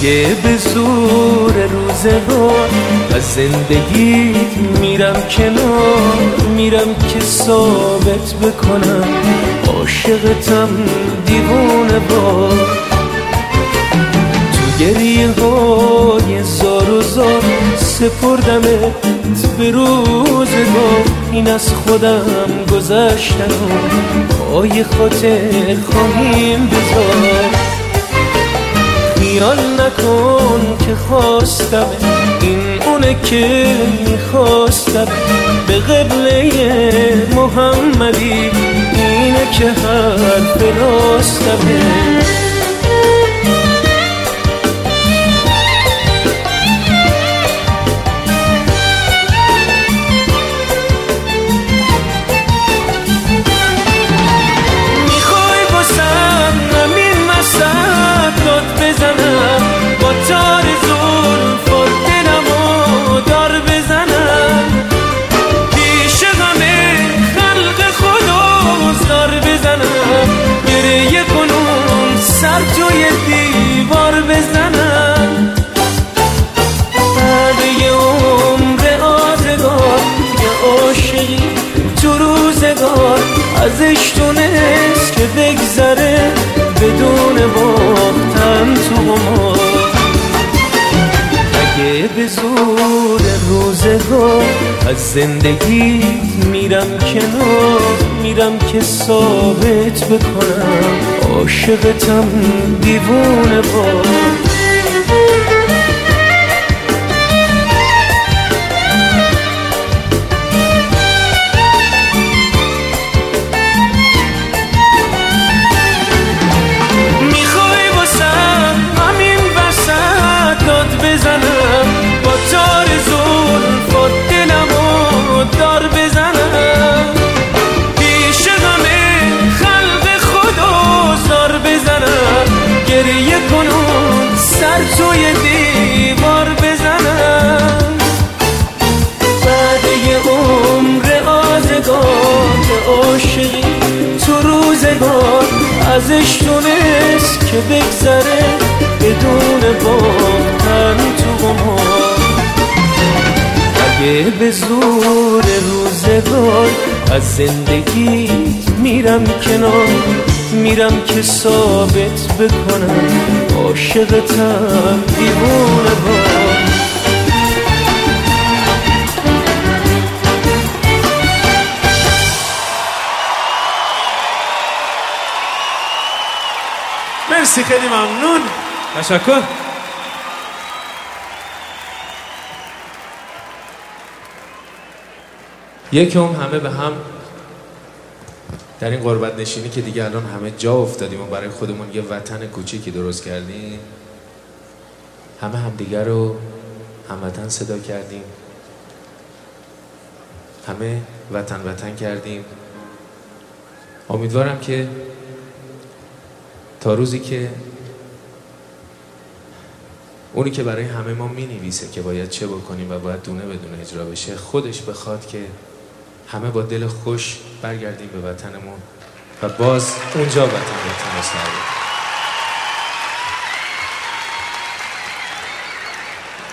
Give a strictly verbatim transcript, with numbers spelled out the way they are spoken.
اگه به زور روزگار از زندگی میرم کنار، میرم که ثابت بکنم عاشقتم دیوونه وار. تو گریه های زار و زار سپردمت به روزگار، این از خودم گذشتن و پای خاطر خواهیم بذار. خیال نکن که خواستم این اونه که میخواستم، به قبله محمدی اینه که حرف راستمه. توی دیوار بزنم بعد یه عمر آزگار، یه عاشقی تو روزگار ازش تونست که بگذره بدون باختن تو قمار. اگه به زور روزگار از زندگی میرم کنار، میرم که ثابت بکنم عاشقتم دیوونه وار. میخوای واسم همین وسط داد بزنم، با تار زلفات دلمو دار بزنم، پیش همه خلق خدا زار بزنم، گریه کنم سر توی دیوار بزنم. بعد یه عمر آزگار که عاشقی تو روزگار ازش تونست که بگذره بدون باختن تو قمار. اگه به زور روزگار از زندگی میرم کنار، میرم که ثابت بکنم عاشقتم دیوونه وار. مرسی، خیلی ممنون، تشکر. یکم همه به هم در این غربت نشینی که دیگه الان همه جا افتادیم و برای خودمون یه وطن کوچیکی درست کردیم، همه همدیگر رو هموطن صدا کردیم، همه وطن وطن کردیم. امیدوارم که تا روزی که اونی که برای همه ما می نویسه که باید چه بکنیم و باید دونه بدونه اجرا بشه، خودش بخواد که همه با دل خوش برگردیم به وطنمون و باز اونجا وطن وطن رو سر